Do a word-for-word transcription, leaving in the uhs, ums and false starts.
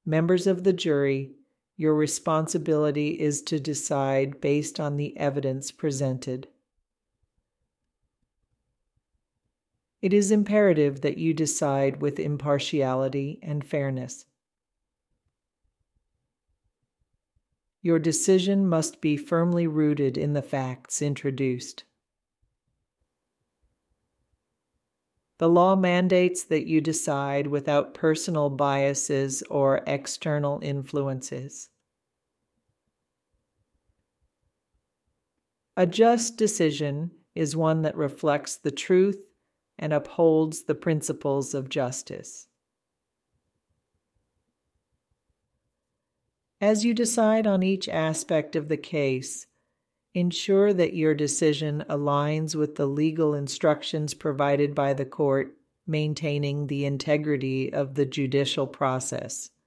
Members of the jury, your responsibility is to decide based on the evidence presented. It is imperative that you decide with impartiality and fairness. Your decision must be firmly rooted in the facts introduced. The law mandates that you decide without personal biases or external influences. A just decision is one that reflects the truth and upholds the principles of justice. As you decide on each aspect of the case, ensure that your decision aligns with the legal instructions provided by the court, maintaining the integrity of the judicial process.